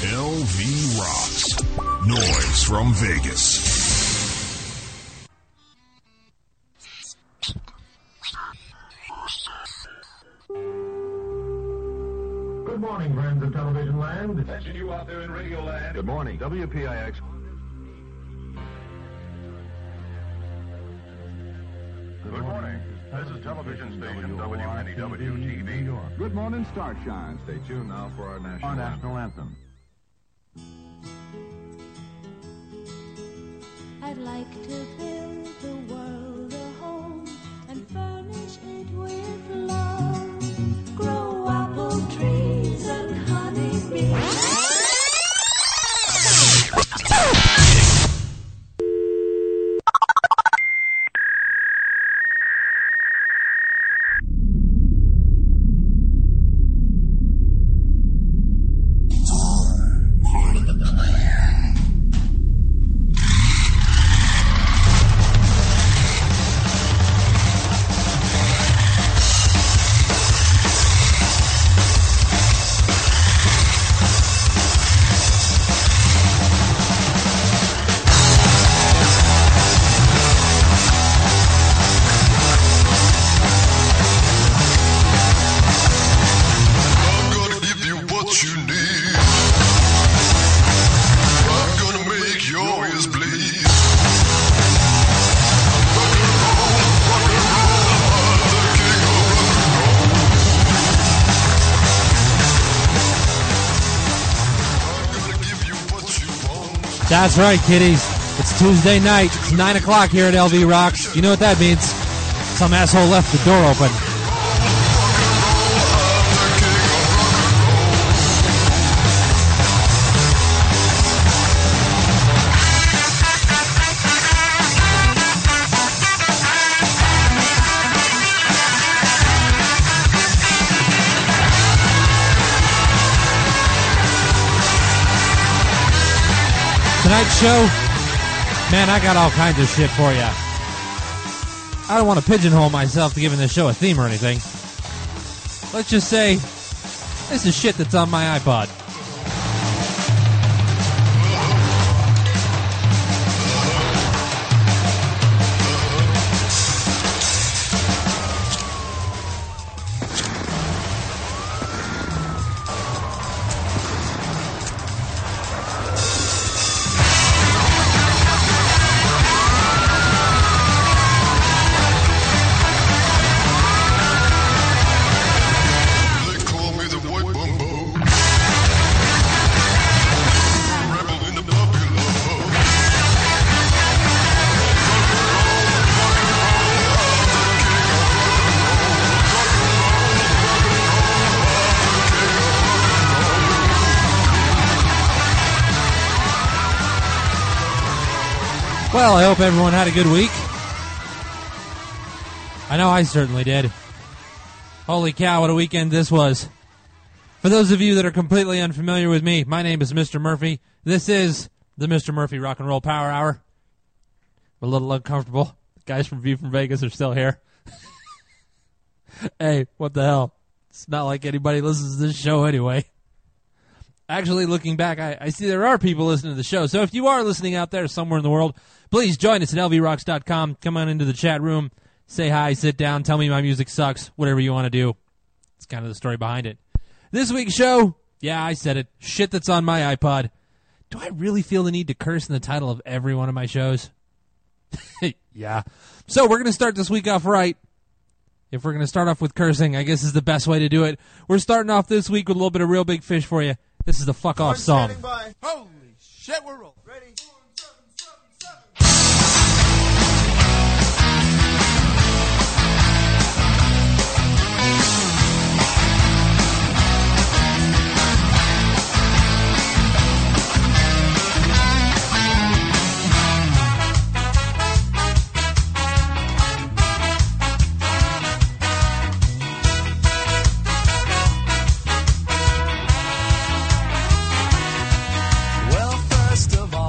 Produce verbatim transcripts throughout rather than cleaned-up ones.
L V Rocks. Noise from Vegas. Good morning, friends of television land. Attention you out there in radio land. Good morning, W P I X. Good morning. This is television station W N E W T V. Good morning, Starshine. Stay tuned now for our national, Our national anthem. I'd like to build the world a home and furnish it with love. Grow apple trees and honeybees. That's right, kiddies. It's Tuesday night. It's nine o'clock here at L V Rocks. You know what that means. Some asshole left the door open. Tonight's show, man, I got all kinds of shit for you. I don't want to pigeonhole myself to giving this show a theme or anything. Let's just say, this is shit that's on my iPod. Well, I hope everyone had a good week. I know I certainly did. Holy cow, what a weekend this was. For those of you that are completely unfamiliar with me, my name is Mister Murphy. This is the Mister Murphy Rock and Roll Power Hour. I'm a little uncomfortable. The guys from View from Vegas are still here. Hey, what the hell? It's not like anybody listens to this show anyway. Actually, looking back, I, I see there are people listening to the show. So if you are listening out there somewhere in the world, please join us at L V rocks dot com. Come on into the chat room. Say hi, sit down, tell me my music sucks, whatever you want to do. It's kind of the story behind it. This week's show, yeah, I said it, shit that's on my iPod. Do I really feel the need to curse in the title of every one of my shows? Yeah. So we're going to start this week off right. If we're going to start off with cursing, I guess is the best way to do it. We're starting off this week with a little bit of Real Big Fish for you. This is the Fuck Off song. Holy shit, we're rolling. Ready? Well, first of all,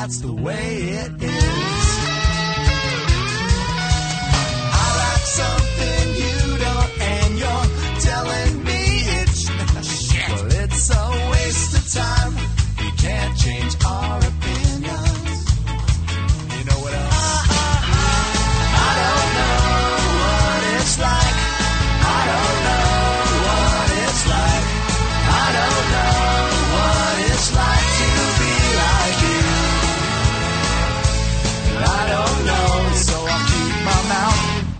that's the way it is. I like something you don't, and you're telling me it's shit. Well, it's a waste of time. We can't change our opinions. You know what else? I don't know what it's like. I don't know what it's like. I don't know what it's like to be like you. I don't know, so I'll keep my mouth.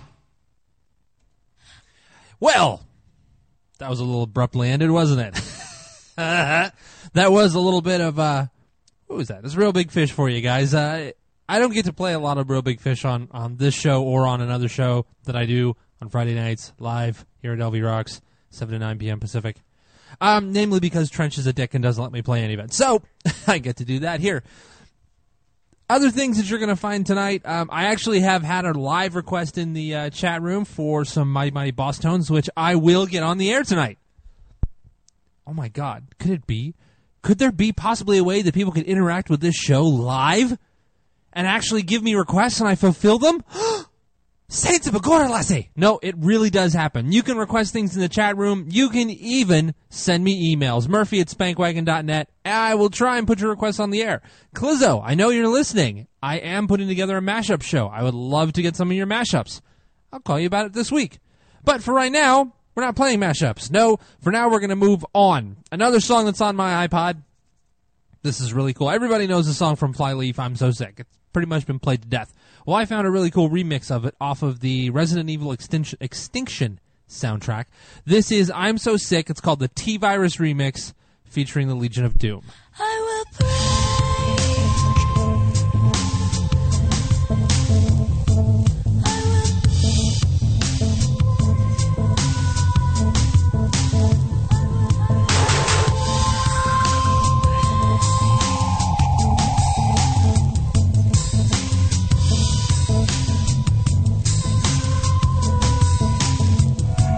Well, that was a little abruptly ended, wasn't it? That was a little bit of, uh, what was that? It's Real Big Fish for you guys. Uh, I don't get to play a lot of Real Big Fish on, on this show or on another show that I do on Friday nights live here at L V Rocks, seven to nine p.m. Pacific. Um, namely because Trench is a dick and doesn't let me play any of it. So, I get to do that here. Other things that you're going to find tonight, um, I actually have had a live request in the uh, chat room for some Mighty Mighty Boss Tones, which I will get on the air tonight. Oh my God, could it be? Could there be possibly a way that people could interact with this show live and actually give me requests and I fulfill them? Saints of Agora Lassie! No, it really does happen. You can request things in the chat room. You can even send me emails. Murphy at spankwagon dot net. I will try and put your requests on the air. Clizzo, I know you're listening. I am putting together a mashup show. I would love to get some of your mashups. I'll call you about it this week. But for right now, we're not playing mashups. No, for now we're going to move on. Another song that's on my iPod. This is really cool. Everybody knows the song from Flyleaf, I'm So Sick. It's pretty much been played to death. Well, I found a really cool remix of it off of the Resident Evil Extinction, Extinction soundtrack. This is I'm So Sick. It's called the T-Virus Remix featuring the Legion of Doom. I will pray.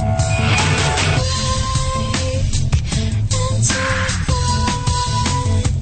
Into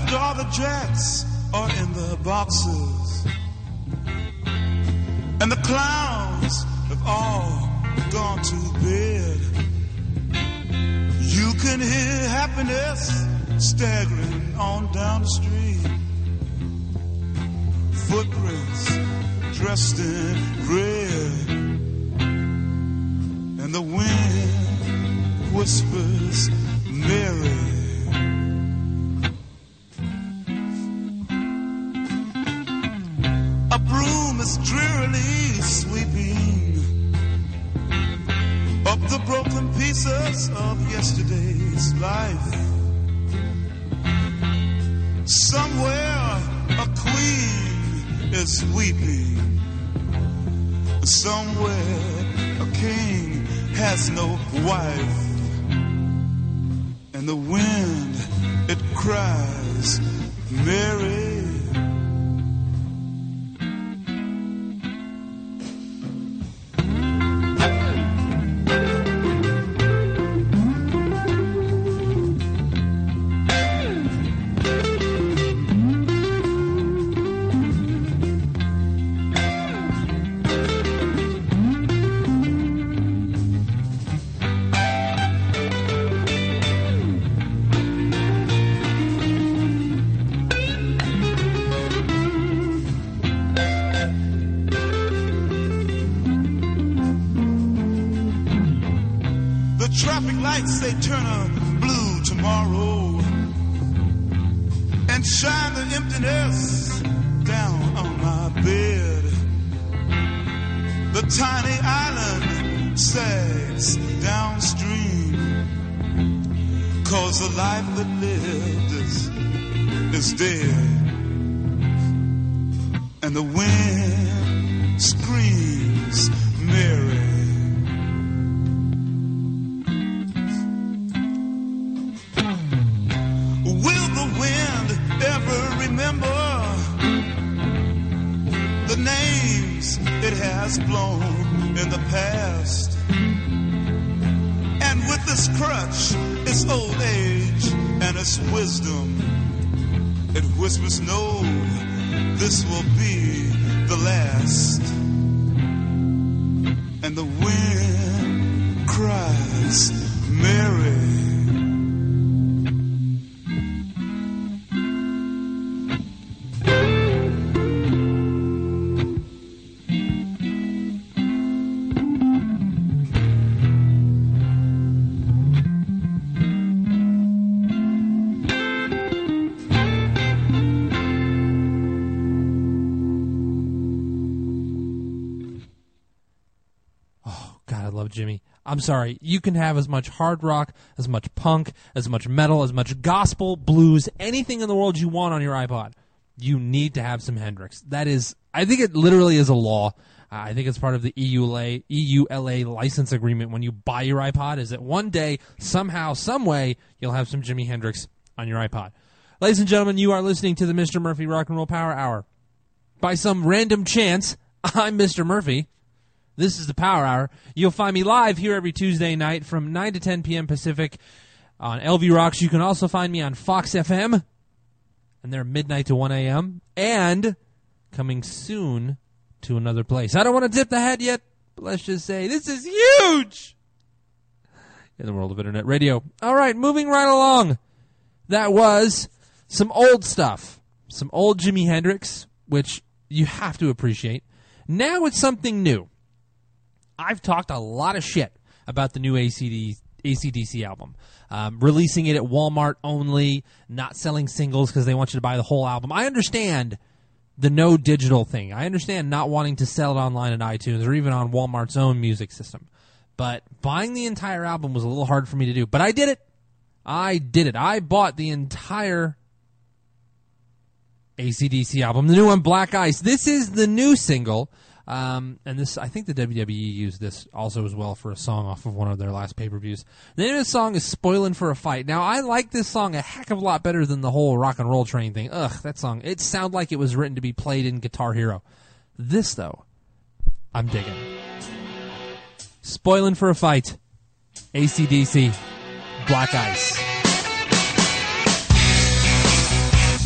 After all the jacks are in the boxes and the clowns have all gone to bed, you can hear happiness staggering on down the street. Footprints dressed in red, and the wind whispers Mary. A broom is drearily sweeping up the broken pieces of yesterday's life. Somewhere a queen is weeping. Somewhere a king has no wife. And the wind, it cries, Mary. They turn a blue tomorrow and shine the emptiness down on my bed. The tiny island sags downstream, 'cause the life that lived is, is dead. And the wind screams Mary. It has blown in the past, and with this crutch, its old age and its wisdom, it whispers, no, this will be the last. And the wind cries, Mary. Jimmy, I'm sorry. You can have as much hard rock, as much punk, as much metal, as much gospel, blues, anything in the world you want on your iPod. You need to have some Hendrix. That is, I think it literally is a law. Uh, I think it's part of the E U L A, E U L A license agreement when you buy your iPod, is that one day, somehow, some way, you'll have some Jimi Hendrix on your iPod. Ladies and gentlemen, you are listening to the Mister Murphy Rock and Roll Power Hour. By some random chance, I'm Mister Murphy. This is the Power Hour. You'll find me live here every Tuesday night from nine to ten p.m. Pacific on L V Rocks. You can also find me on Fox F M, and they're midnight to one a.m., and coming soon to another place. I don't want to tip the hat yet, but let's just say this is huge in the world of Internet radio. All right, moving right along. That was some old stuff, some old Jimi Hendrix, which you have to appreciate. Now it's something new. I've talked a lot of shit about the new A C D C album. Um, releasing it at Walmart only, not selling singles because they want you to buy the whole album. I understand the no digital thing. I understand not wanting to sell it online at iTunes or even on Walmart's own music system. But buying the entire album was a little hard for me to do. But I did it. I did it. I bought the entire A C D C album, the new one, Black Ice. This is the new single. Um, and this, I think the W W E used this also as well for a song off of one of their last pay-per-views. The name of the song is Spoilin' for a Fight. Now, I like this song a heck of a lot better than the whole Rock and Roll Train thing. Ugh, that song, it sounded like it was written to be played in Guitar Hero. This, though, I'm digging. Spoilin' for a Fight, A C D C, Black Ice.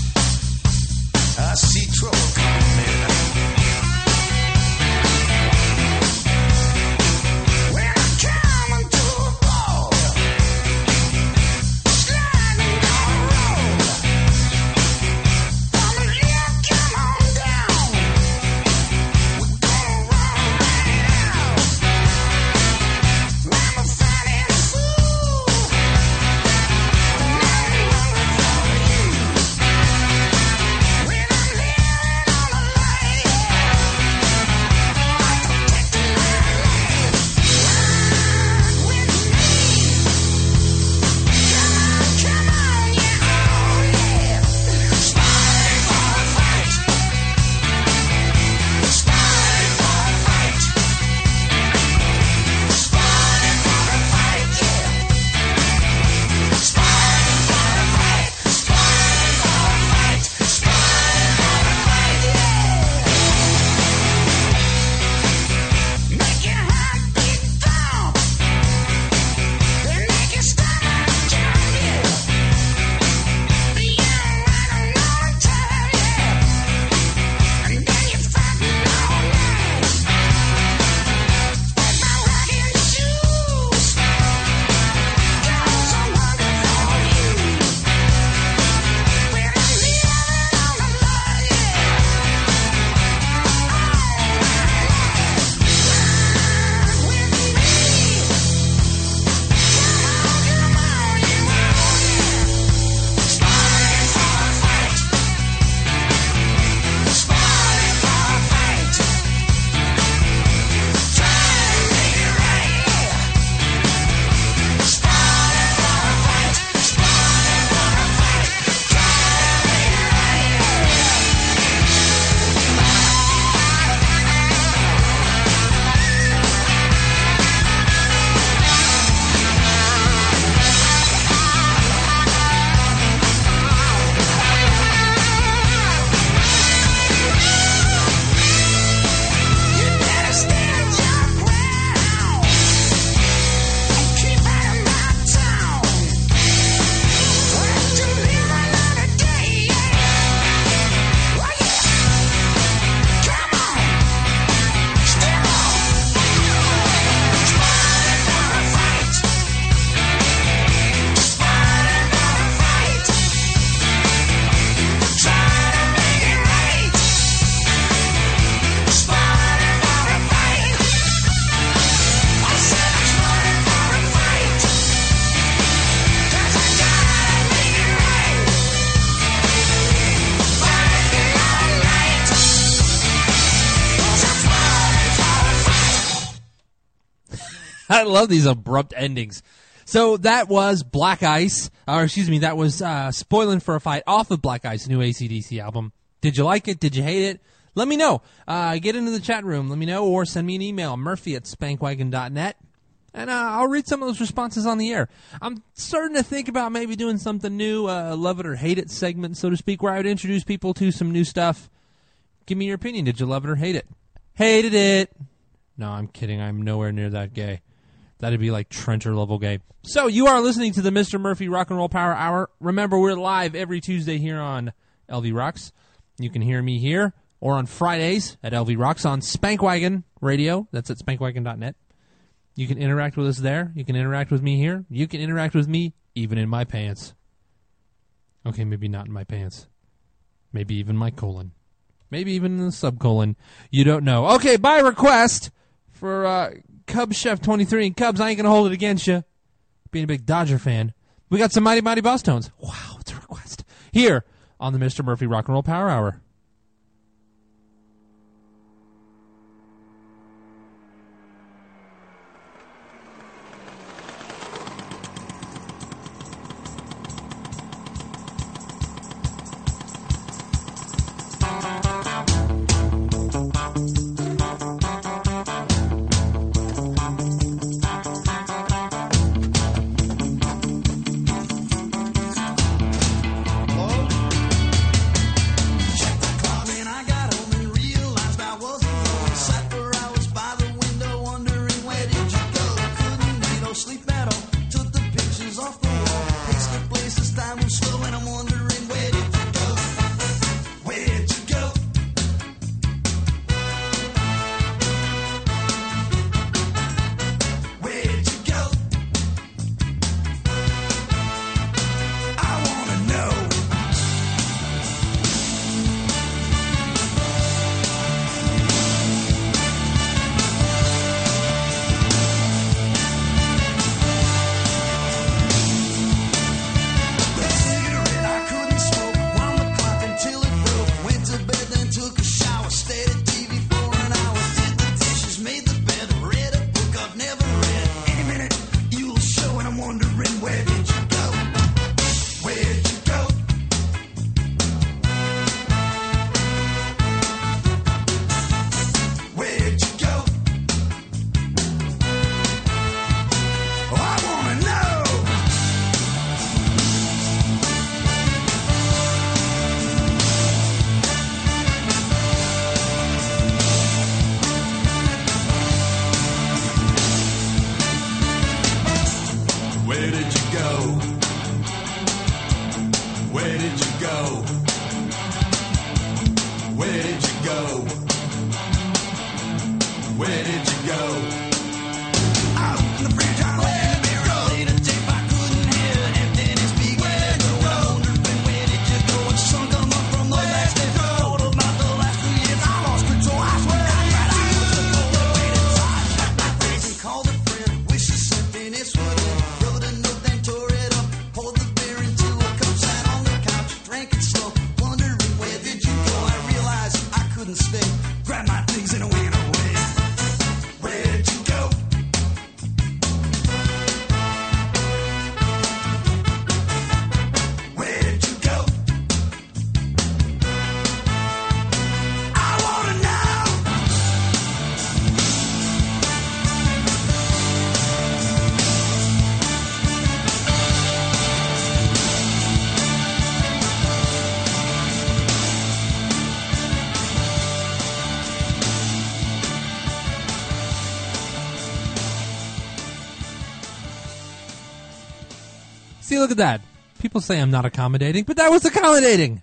I love these abrupt endings. So that was Black Ice, or excuse me, that was uh, Spoilin' for a Fight off of Black Ice, new A C D C album. Did you like it? Did you hate it? Let me know. Uh, get into the chat room. Let me know, or send me an email, Murphy at spankwagon dot net, and uh, I'll read some of those responses on the air. I'm starting to think about maybe doing something new, a uh, love it or hate it segment, so to speak, where I would introduce people to some new stuff. Give me your opinion. Did you love it or hate it? Hated it. No, I'm kidding. I'm nowhere near that gay. That'd be like Trencher level gay. So you are listening to the Mister Murphy Rock and Roll Power Hour. Remember, we're live every Tuesday here on L V Rocks. You can hear me here or on Fridays at L V Rocks on Spankwagon Radio. That's at spankwagon dot net. You can interact with us there. You can interact with me here. You can interact with me even in my pants. Okay, maybe not in my pants. Maybe even my colon. Maybe even in the subcolon. You don't know. Okay, by request for uh, Cubs Chef twenty-three. And Cubs, I ain't going to hold it against you. Being a big Dodger fan. We got some Mighty Mighty Boss Tones. Wow, it's a request. Here on the Mister Murphy Rock and Roll Power Hour. See, look at that. People say I'm not accommodating, but that was accommodating.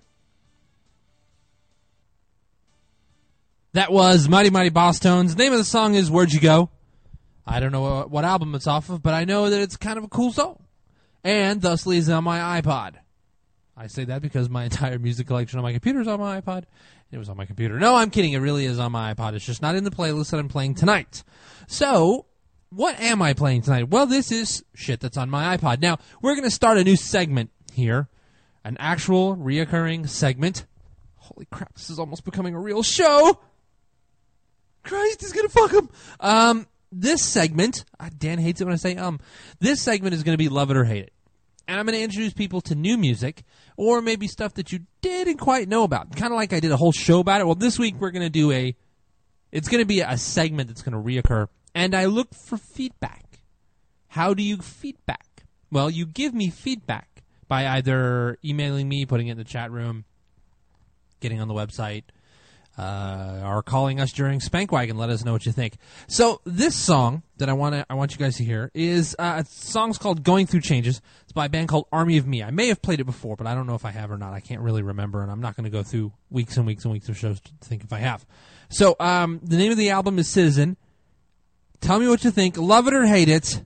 That was Mighty Mighty Boss Tones. The name of the song is Where'd You Go? I don't know what, what album it's off of, but I know that it's kind of a cool song. And thusly is on my iPod. I say that because my entire music collection on my computer is on my iPod. It was on my computer. No, I'm kidding. It really is on my iPod. It's just not in the playlist that I'm playing tonight. So, what am I playing tonight? Well, this is shit that's on my iPod. Now, we're going to start a new segment here. An actual, reoccurring segment. Holy crap, this is almost becoming a real show. Christ, he's going to fuck him. Um, this segment, uh, Dan hates it when I say um, this segment is going to be Love It or Hate It. And I'm going to introduce people to new music or maybe stuff that you didn't quite know about. Kind of like I did a whole show about it. Well, this week we're going to do a, it's going to be a segment that's going to reoccur. And I look for feedback. How do you feedback? Well, you give me feedback by either emailing me, putting it in the chat room, getting on the website, uh, or calling us during Spankwagon. Let us know what you think. So this song that I want to I want you guys to hear is uh, a song's called "Going Through Changes." It's by a band called Army of Me. I may have played it before, but I don't know if I have or not. I can't really remember, and I'm not going to go through weeks and weeks and weeks of shows to think if I have. So um, the name of the album is Citizen. Tell me what you think. Love it or hate it.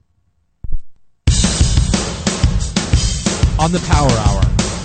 On the Power Hour.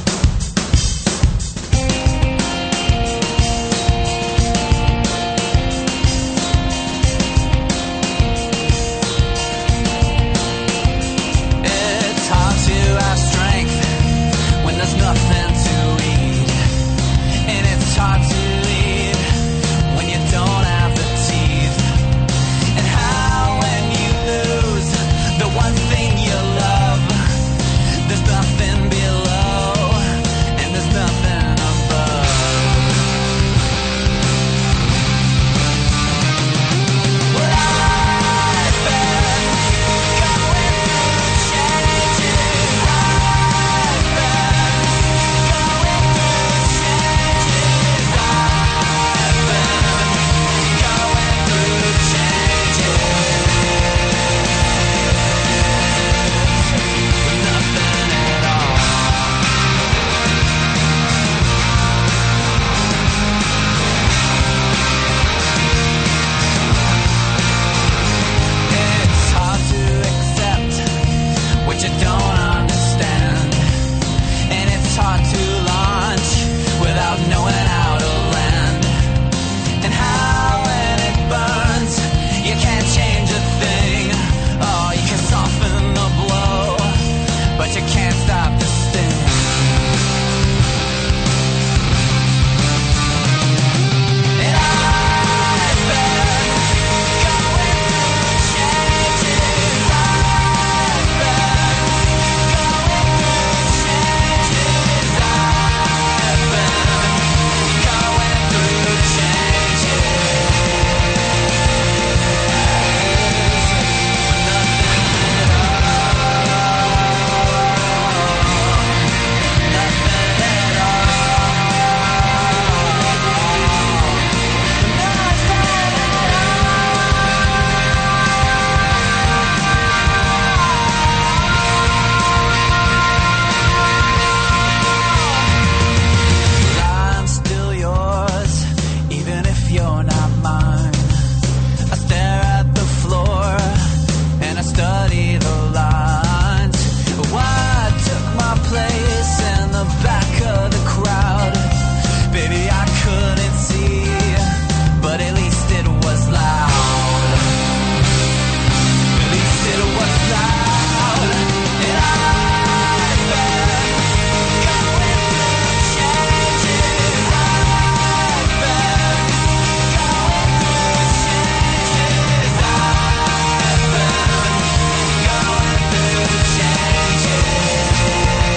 It's hard to have strength when there's nothing to eat, and it's hard to eat when you don't have the teeth. And how when you lose the one thing you love, there's nothing below and there's nothing above. Well, I've been going through changes. I've been going through changes. I've been going through changes. Nothing at all. It's hard to accept what you don't understand, and it's hard to launch without knowing how to land. And how when it burns, you can't change a thing. Oh, you can soften the blow, but you can't stop the sting. And I've been going through changes. I've been going through changes. I've been going through changes. I'm still yours, even if you're not mine. I stare at the floor and I study the lines. Why took my place in the back of the crowd? Baby, I couldn't see, but at least it was loud. At least it was loud. And I've been going through changes. I've been going through changes. I've been going through changes.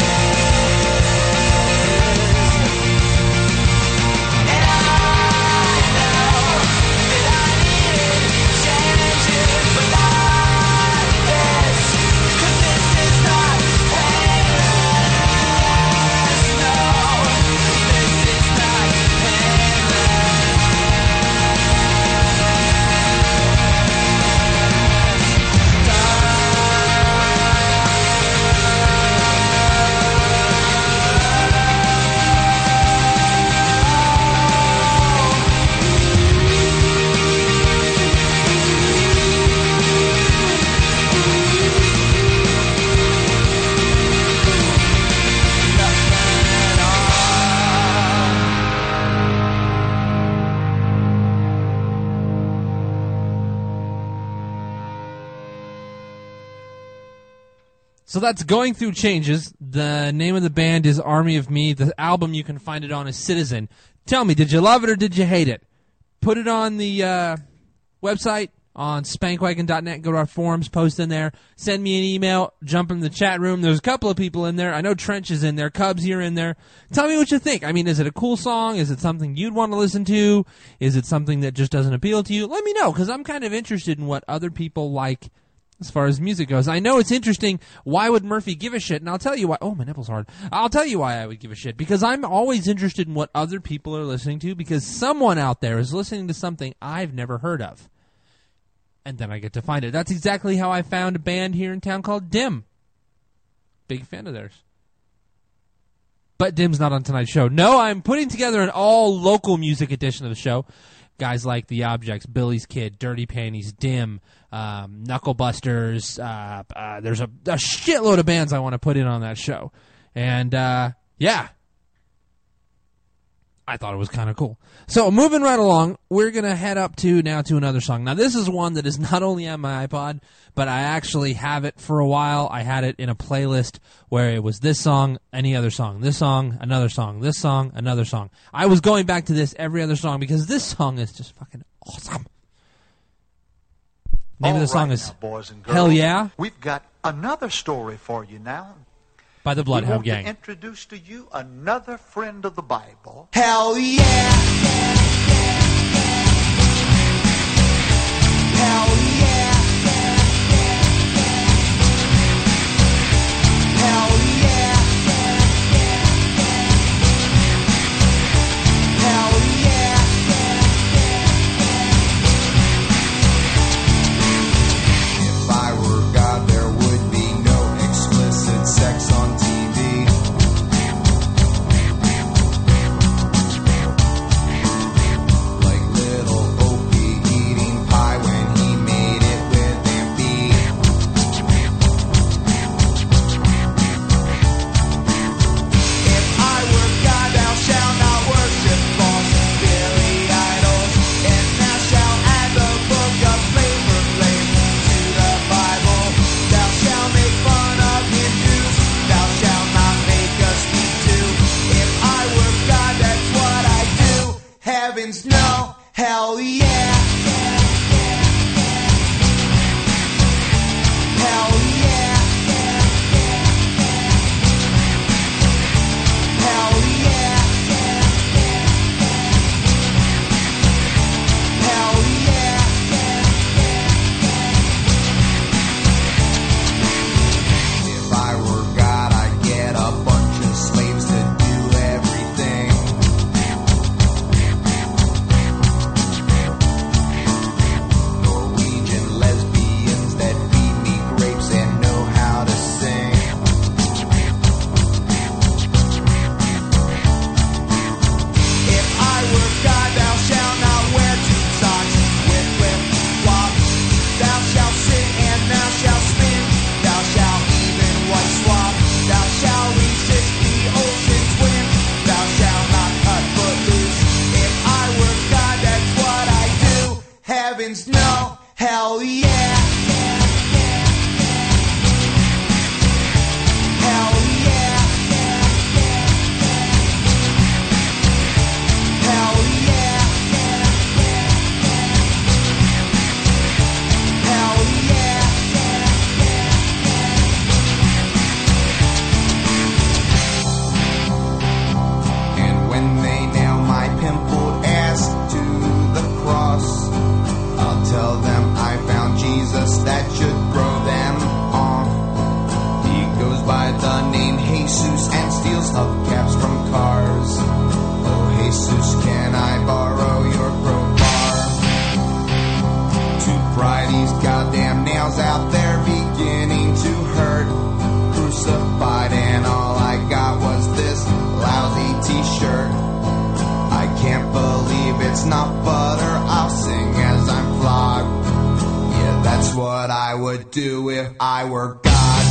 And I know that I needed changes, but not this, 'cause this is not painless. No, this is not So that's Going Through Changes. The name of the band is Army of Me. The album you can find it on is Citizen. Tell me, did you love it or did you hate it? Put it on the uh, website, on spankwagon dot net. Go to our forums, post in there, send me an email, jump in the chat room. There's a couple of people in there. I know Trench is in there, Cubs, you're in there. Tell me what you think. I mean, is it a cool song? Is it something you'd want to listen to? Is it something that just doesn't appeal to you? Let me know, because I'm kind of interested in what other people like as far as music goes. I know it's interesting. Why would Murphy give a shit? And I'll tell you why. Oh, my nipple's hard. I'll tell you why I would give a shit. Because I'm always interested in what other people are listening to, because someone out there is listening to something I've never heard of. And then I get to find it. That's exactly how I found a band here in town called Dim. Big fan of theirs. But Dim's not on tonight's show. No, I'm putting together an all-local music edition of the show. Guys like The Objects, Billy's Kid, Dirty Panties, Dim, um, Knucklebusters. Uh, uh, there's a, a shitload of bands I want to put in on that show. And, uh, yeah. I thought it was kind of cool. So, moving right along, we're going to head up to now to another song. Now, this is one that is not only on my iPod, but I actually have it for a while. I had it in a playlist where it was this song, any other song, this song, another song, this song, another song. I was going back to this every other song because this song is just fucking awesome. Name All of the song right is now, boys and girls, Hell Yeah We've got another story for you now. by the We Bloodhound want Gang. to introduce to you another friend of the Bible. Hell yeah. Hell yeah. Hell yeah. Hell yeah. If I were God, there would be no explicit sex on T V. Like little Opie eating pie when he made it with Aunt Bee. If I were God, thou shalt not worship false Billy idols, and thou shalt add the book of Flavor Flav to the Bible. Thou shalt make fun of Hindus, thou shalt not make us eat too. If I were God, that's what I'd do. Heavens no, hell yeah. Hell yeah. Hell yeah. Hell yeah. If I were God, I'd get a bunch of slaves to do everything. Norwegian lesbians that feed me grapes and know how to sing. If I were God, thou shalt not wear two socks with flip-flops. Thou shalt sit and thou shalt spin. Thou shalt even white swap. Thou shalt resist the ocean's wind. Thou shalt not cut foot loose. If I were God, that's what I'd do. Heavens no, hell yeah. Hell yeah. Hell yeah. Hell yeah. And when they nail my pimpled ass to the cross, I'll tell them I found Jesus that should throw them off. He goes by the name Jesus and steals hubcaps from cars. Oh, Jesus, can I borrow your crowbar? To pry these goddamn nails out there beginning to hurt. Crucified and all I got was this lousy t-shirt. I can't believe it's not butter. I'll sing as I'm flogged. Yeah, that's what I would do if I were God.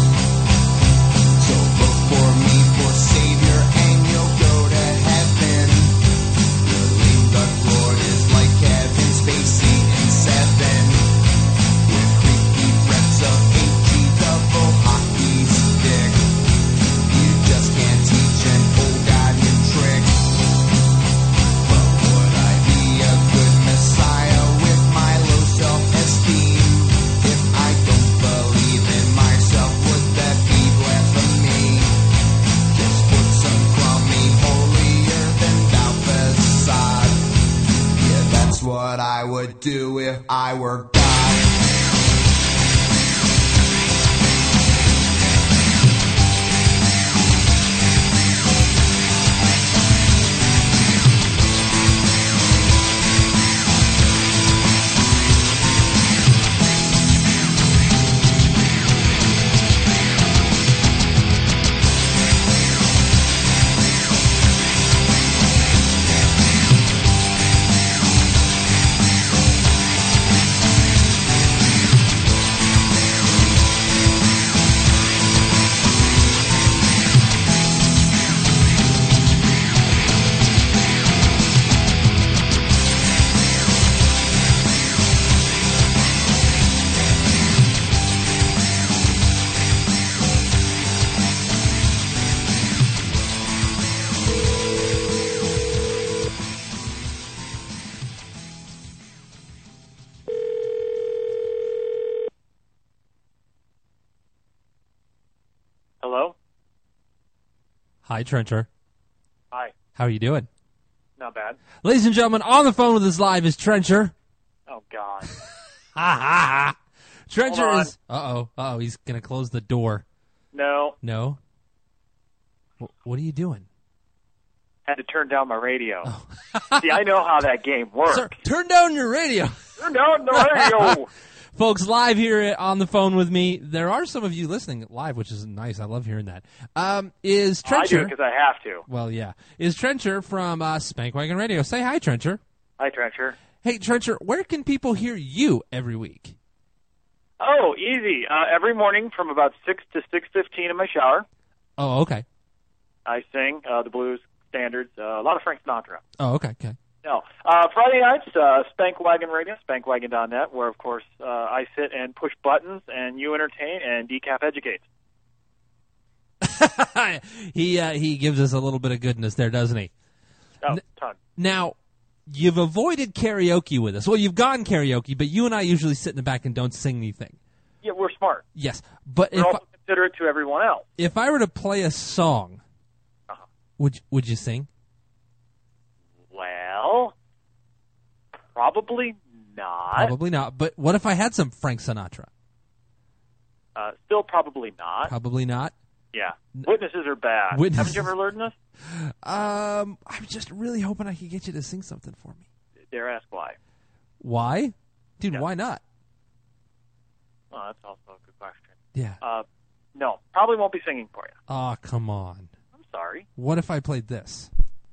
So look for me for Savior and you'll go to heaven. Your lame duck Lord is like Kevin Spacey in Seven. With creepy threats of H E double hockey stick. You just can't teach an old guy new trick. But would I be a good messiah with my low self-esteem? do if I were God. Hello? Hi, Trencher. Hi. How are you doing? Not bad. Ladies and gentlemen, on the phone with us live is Trencher. Oh, God. Ha ha ha. Trencher Hold on. is... Uh-oh. Uh-oh, he's going to close the door. No. No? Wh- What are you doing? Had to turn down my radio. See, I know how that game works. Sir, turn down your radio. Turn down the radio. Folks, live here on the phone with me. There are some of you listening live, which is nice. I love hearing that. Um, is Oh, I do Trencher... because I have to. Well, yeah. Is Trencher from uh, Spankwagon Radio. Say hi, Trencher. Hi, Trencher. Hey, Trencher, where can people hear you every week? Oh, easy. Uh, every morning from about six to six fifteen in my shower, Oh, okay. I sing uh, the blues standards, uh, a lot of Frank Sinatra. Oh, okay, okay. No. Uh, Friday nights, uh, Spankwagon Radio, spankwagon dot net, where, of course, uh, I sit and push buttons, and you entertain, and Decaf educates. he uh, he gives us a little bit of goodness there, doesn't he? Oh, N- ton. Now, you've avoided karaoke with us. Well, you've gone karaoke, but you and I usually sit in the back and don't sing anything. Yeah, we're smart. Yes, but We're if also I, considerate to everyone else. if I were to play a song, Uh-huh. would would you sing? Well, probably not. Probably not. But what if I had some Frank Sinatra? Uh, still probably not. Probably not. Yeah. Witnesses are bad. Witnesses- Haven't you ever learned this? Um, I'm just really hoping I could get you to sing something for me. Dare ask why. Why? Dude, Yeah. why not? Well, that's also a good question. Yeah. Uh, no, probably won't be singing for you. Oh, come on. I'm sorry. What if I played this?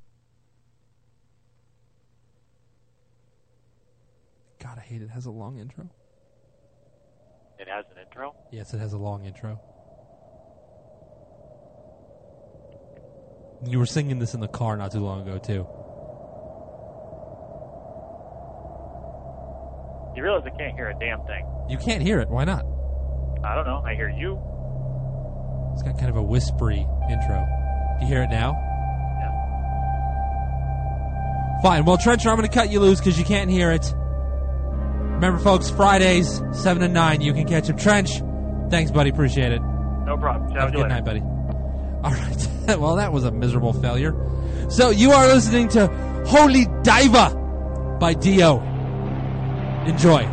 God, I hate it. It has a long intro. It has an intro. Yes, it has a long intro. You were singing this in the car not too long ago, too. You realize I can't hear a damn thing. You can't hear it. Why not? I don't know. I hear you. It's got kind of a whispery intro. Do you hear it now? Yeah. Fine. Well, Trencher, I'm going to cut you loose because you can't hear it. Remember, folks, Fridays, seven to nine, you can catch him. Trench, thanks, buddy. Appreciate it. No problem. Have a Ciao, good later. night, buddy. All right. Well, that was a miserable failure. So you are listening to Holy Diva by Dio. Enjoy.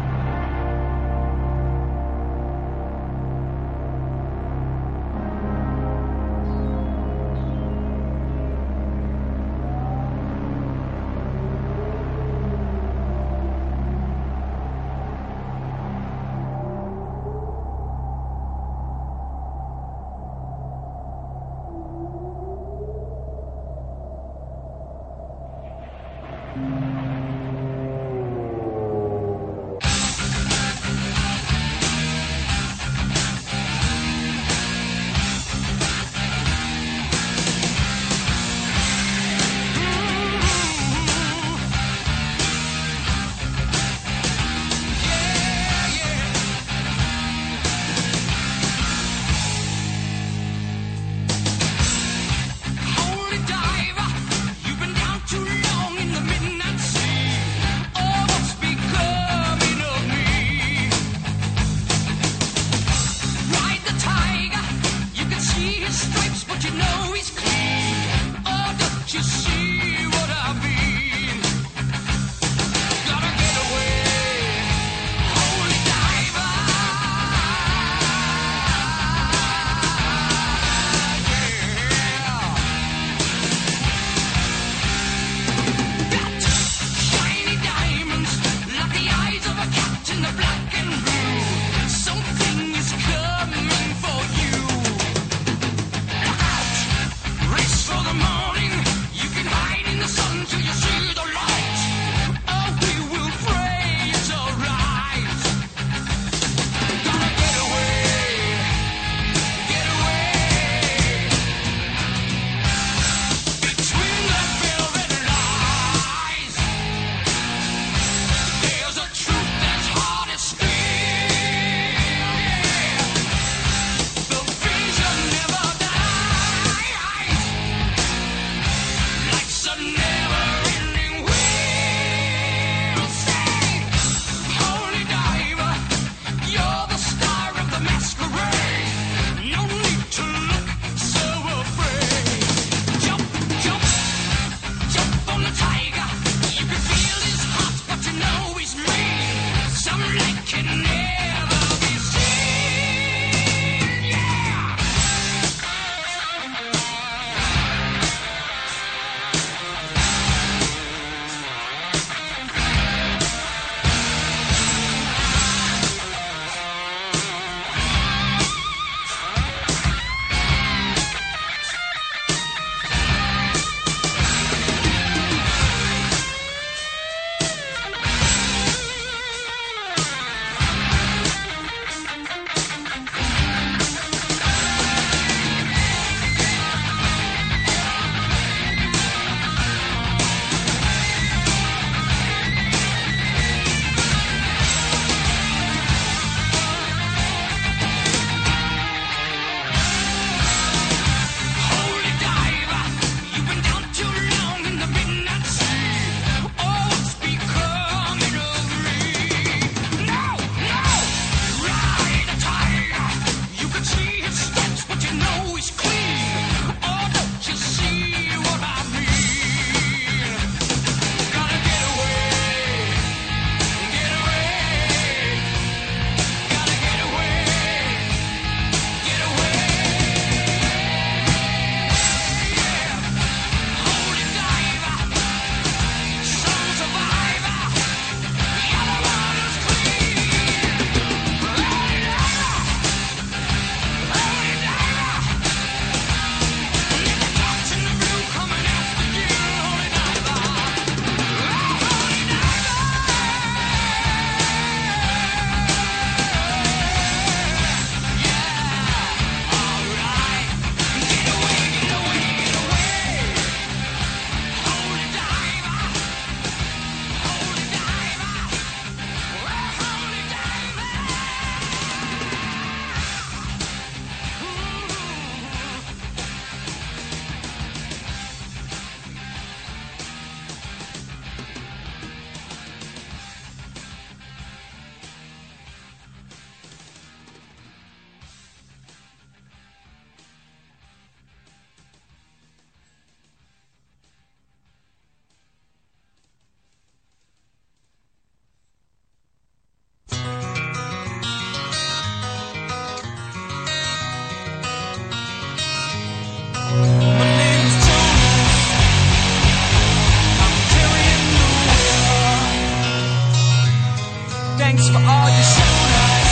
Thanks for all you showed us.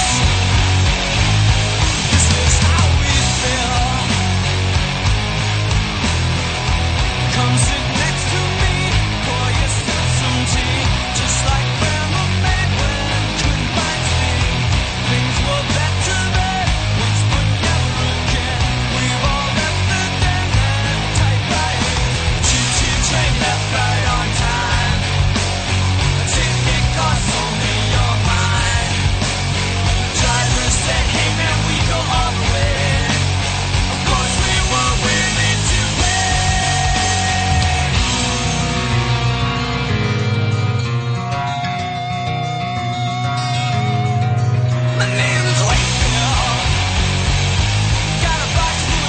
This is how we feel. Come sit next to me, pour yourself some tea. Just like Grandma made when couldn't find sleep. Things were better then, once but never again. We've all left the den and typewriter. Choo-choo train left right on time. A ticket costs only your mind. Driver said, hey man, we go all the way. Of course we were willing to pay. My name is Wakefield. Got a box full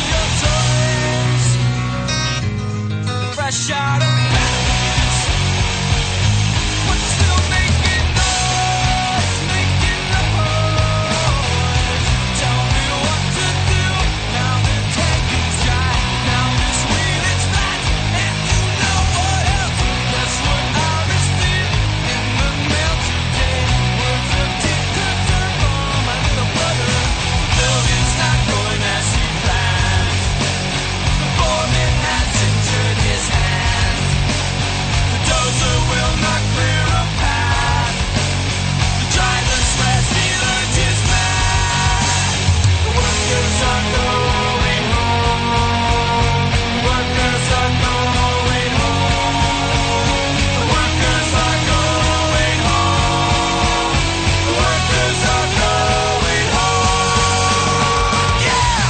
of your toys. Fresh out of packages. But still making noise, making the noise. Tell me what to do. Now the tank is dry. Now this wheel is flat. And you know what else? Guess what I received in the mail today? Words of deep concern for my little brother. The building's not going as he planned. The foreman has injured his hand. The dozer will not clear a path. The driver swears he learned his math. The workers are going home. The workers are going home. The workers are going home. The workers are going home. Yeah!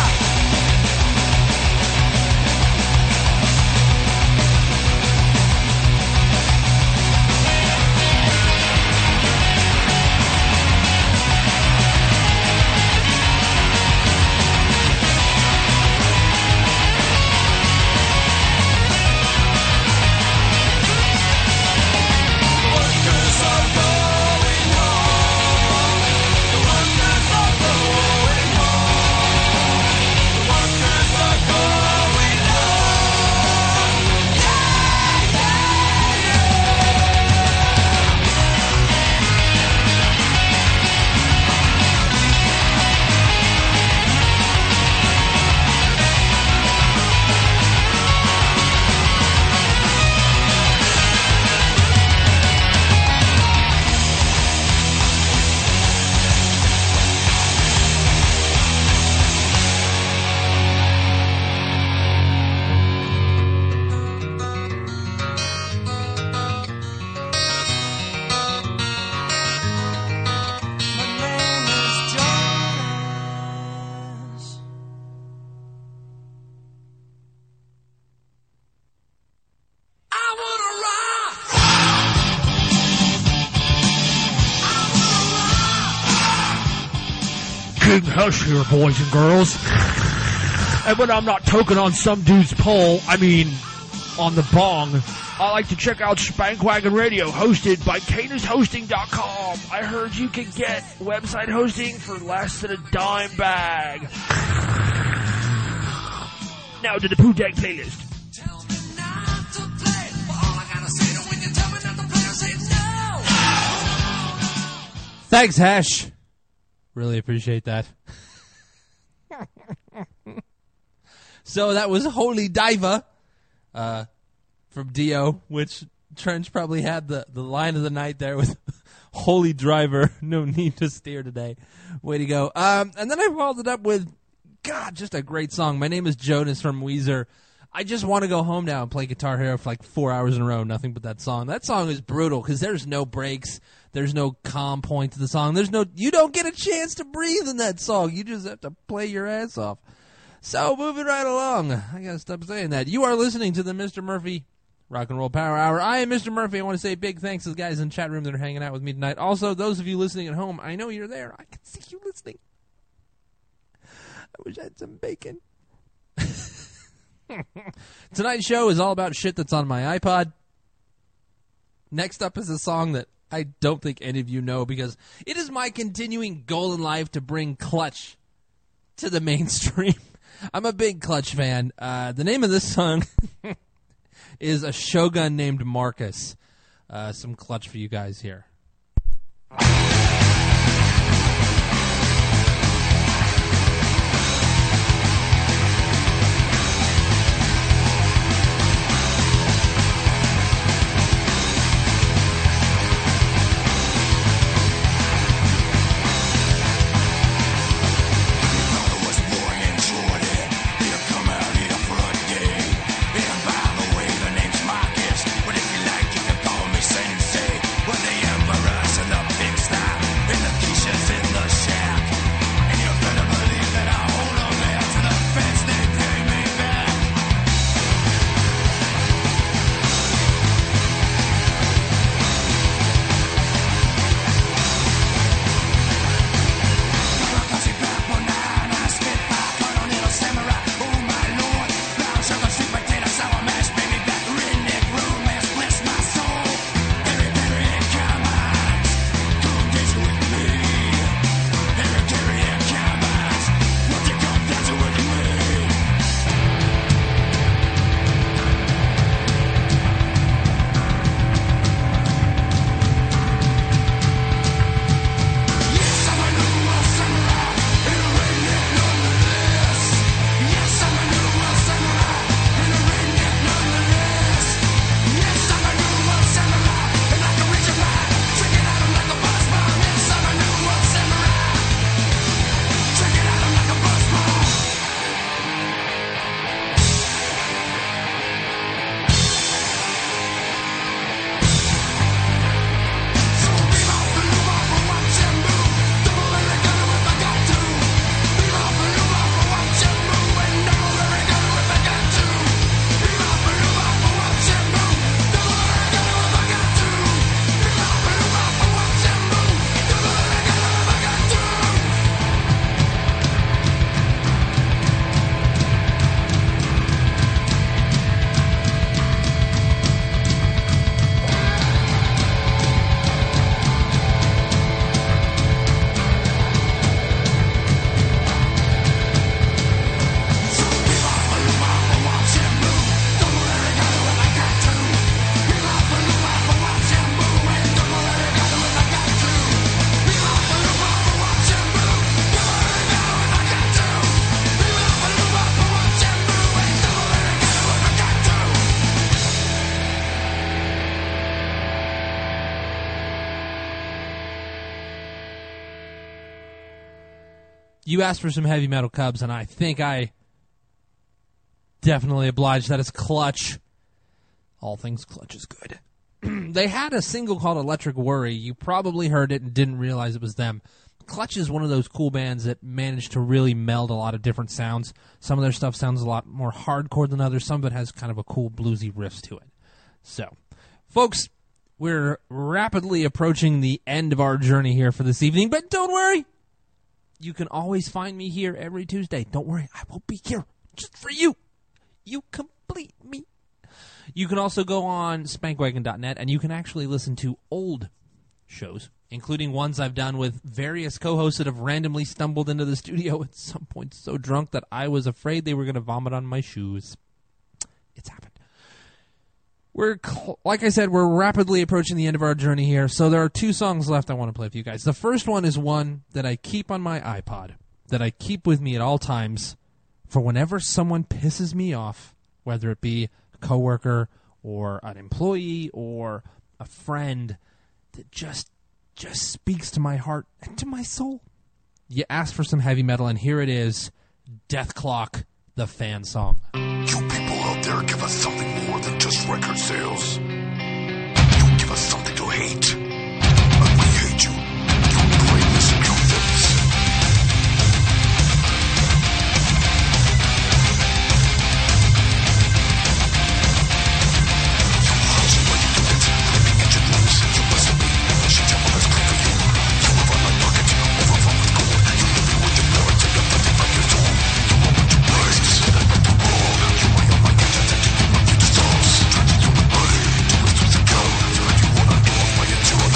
Workers are going home. The workers are going home. The workers are going home. Yeah, My name is Jonas. I wanna rock. King Hush here, boys and girls. And when I'm not toking on some dude's pole, I mean on the bong, I like to check out Spankwagon Radio, hosted by Canis Hosting dot com. I heard you can get website hosting for less than a dime bag. Now to the Poo Deck playlist. Tell me not to play. But all I gotta say to when you tell me not to play, I say no. Thanks, Hash. Really appreciate that. So that was Holy Diva uh, from Dio, which Trench probably had the, the line of the night there with Holy Driver, no need to steer today. Way to go. Um, and then I followed it up with, God, just a great song. My name is Jonas from Weezer. I just want to go home now and play Guitar Hero for like four hours in a row, nothing but that song. That song is brutal because there's no breaks. There's no calm point to the song. There's no, you don't get a chance to breathe in that song. You just have to play your ass off. So moving right along. I gotta stop saying that. You are listening to the Mister Murphy Rock and Roll Power Hour. I am Mister Murphy. I want to say big thanks to the guys in the chat room that are hanging out with me tonight. Also, those of you listening at home, I know you're there. I can see you listening. I wish I had some bacon. Tonight's show is all about shit that's on my iPod. Next up is a song that I don't think any of you know because it is my continuing goal in life to bring Clutch to the mainstream. I'm a big Clutch fan. Uh, the name of this song is A Shogun Named Marcus. Uh, some Clutch for you guys here. You asked for some heavy metal Cubs, and I think I definitely obliged. That is Clutch. All things Clutch is good. They had a single called Electric Worry. You probably heard it and didn't realize it was them. Clutch is one of those cool bands that managed to really meld a lot of different sounds. Some of their stuff sounds a lot more hardcore than others. Some of it has kind of a cool bluesy riff to it. So, folks, we're rapidly approaching the end of our journey here for this evening, but don't worry. You can always find me here every Tuesday. Don't worry, I will be here just for you. You complete me. You can also go on spankwagon dot net, and you can actually listen to old shows, including ones I've done with various co-hosts that have randomly stumbled into the studio at some point so drunk that I was afraid they were going to vomit on my shoes. It's happened. We're, like I said, we're rapidly approaching the end of our journey here, so there are two songs left I want to play for you guys. The first one is one that I keep on my iPod, that I keep with me at all times for whenever someone pisses me off, whether it be a coworker or an employee or a friend that just just speaks to my heart and to my soul. You asked for some heavy metal, and here it is, Death Clock, the fan song. You people out there give us something more than just record sales. You give us something to hate. And we hate you. You brainless impudence. You house where you do it. Claiming at your nose. You must be. She devil that's clean for you. You have on my pocket. Overflow with gold. You living with your blood till you're thirty-five years old. You want what you like. Sit up at the wall. You are your mind. That you do not need to solve. Trying to do the money. Do it through the gun. Feel like you wanna go off by your jaw.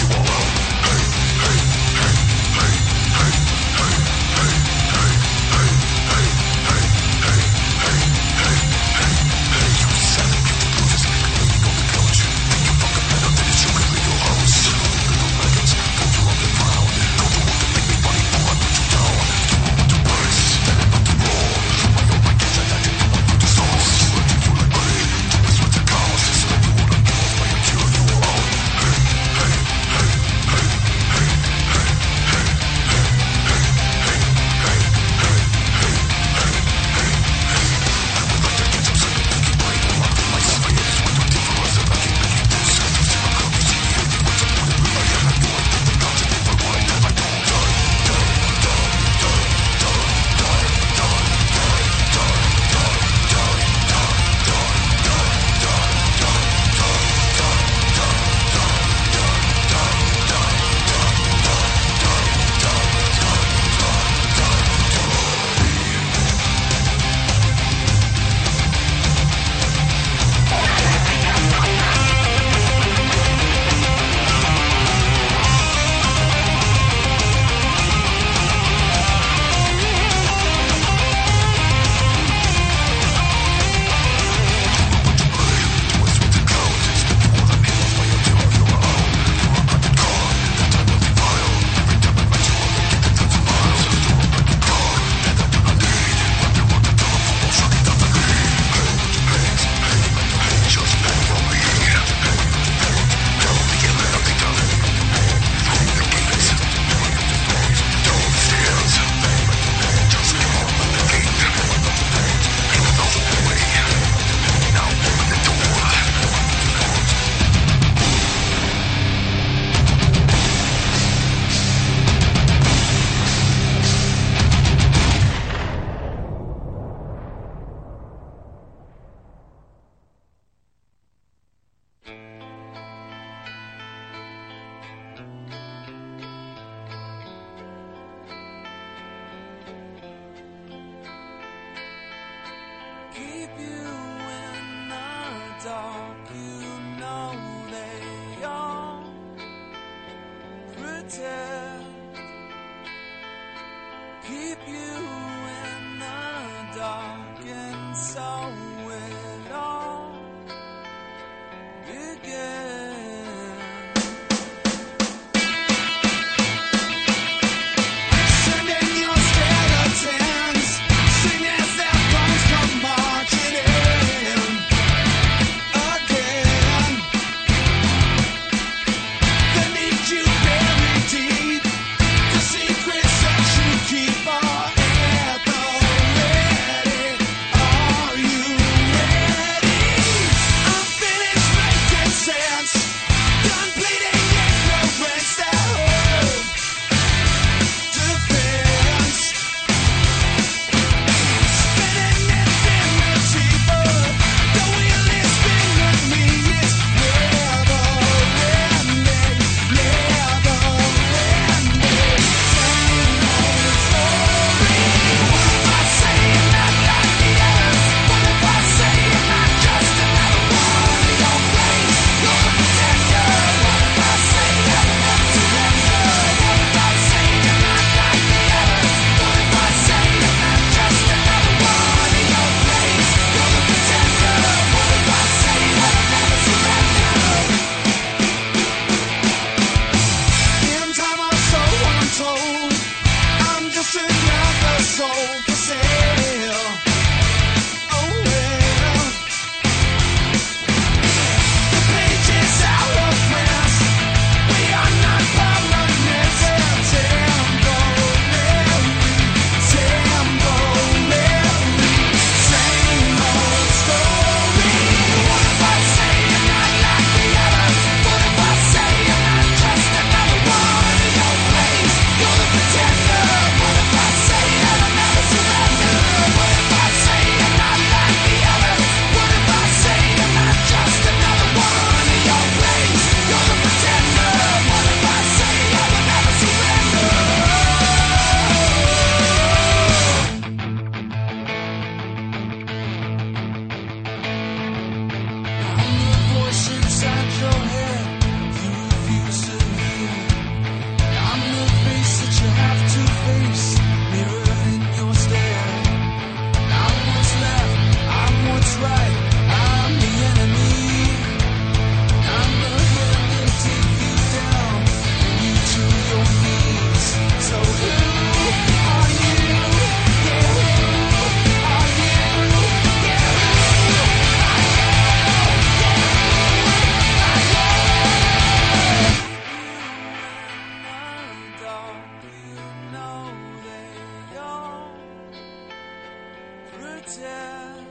keep you in the dark, and so it all began. Sending your skeletons, sing as their bones come marching in again. They need you buried deep, the secrets that you keep are at the ready. Are you ready? I'm finished making sense, done bleeding ignorance that hold defense. Spinning infinity, but the wheel is spinning me. It's never ending, never ending. Same old story. What if I say you're not like the others? What if I say you're not just another one in your place? You're the pretender. What if I say that I'll never surrender? What if I say you're not like the others? What if I say you're not just another one in your place? You're the pretender. What if I say that I'll never surrender? In time or so untold, I'm just another soul for sale. Oh well, the page is out of print. We are not permanent. Temporary, temporary. Same old story. What if I say you're not like the others? What if I say you're not just another one in your place? You're the pretender. What if I say that I'll never surrender? What if I say you're not like the others? What if I say you're not just another one in your place? You're the pretender. What if I say I will never surrender? I'm the voice inside your head you refuse to hear. I'm the face that you have to face, mirror in your stare. I'm what's left, I'm what's right, I'm the enemy. I'm the hand that take you down, bring you to your knees. So who are you? Yeah, who are you? Yeah, who pretend.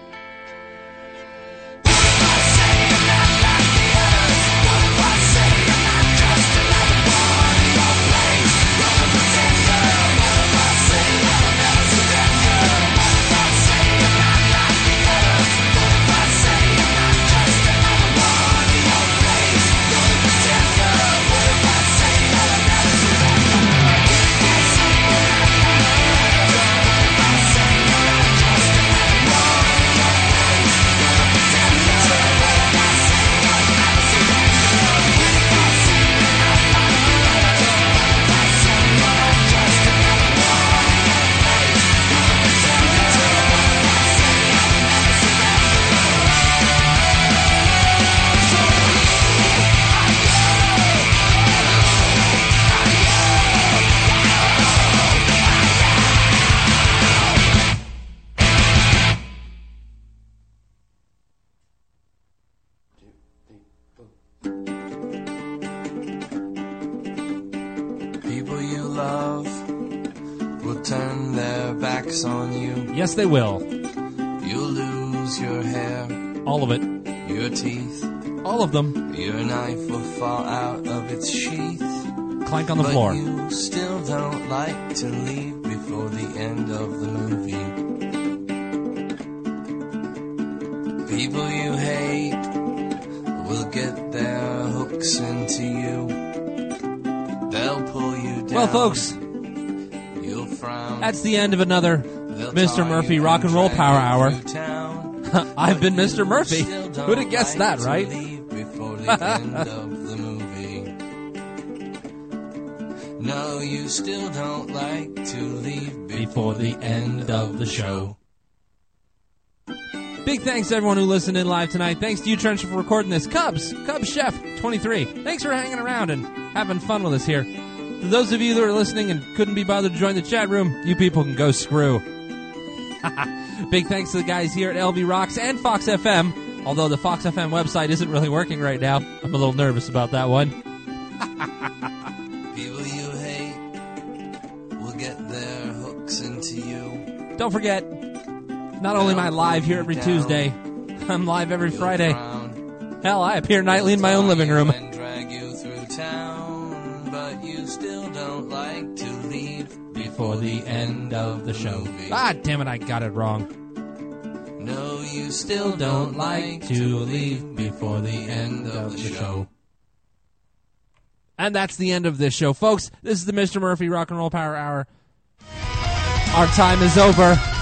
What if I say you're not like the others? What if I say you're not just another one in your place? You're the pretender. What if I say that I'll never surrender? What if I say you're not like the others? What if I say you're not just another one in your place? You're the pretender. What if I say that I'll never surrender? What if I say you're not like the others? What if I say you're not just another one in your place? You're the pretender. What if I say I'll never surrender? What if I say you're not like the others? What if I say you're not just another one in your place? You're the pretender. What if I say I'll never surrender? So people you love will turn their backs on you. Yes, they will. You'll lose your hair, All of it. your teeth. All of them. Your knife will fall out of its sheath. Clank on the but floor. you still don't like to leave before the end of the movie. People you hate will get their hooks into you. They'll pull you down. Well, folks, You'll frown. that's the end of another Mister Murphy Rock and Roll Power Hour. I've been Mister Murphy. Who'd have guessed that, right? No, you still don't like to leave before the end of the show. Big thanks to everyone who listened in live tonight. Thanks to you, Trencher, for recording this. Cubs, Cubs Chef twenty-three. Thanks for hanging around and having fun with us here. To those of you that are listening and couldn't be bothered to join the chat room, you people can go screw. Big thanks to the guys here at L V Rocks and Fox F M. Although the Fox F M website isn't really working right now. I'm a little nervous about that one. People you hate will get their hooks into you. Don't forget, not only am I live here every Tuesday, I'm live every Friday. Hell, I appear nightly in my own living room. And drag you through town, but you still don't like to leave Before the end of the show. Ah, damn it, I got it wrong. No, you still don't like to leave before the end of the show. And that's the end of this show, folks. This is the Mister Murphy Rock and Roll Power Hour. Our time is over.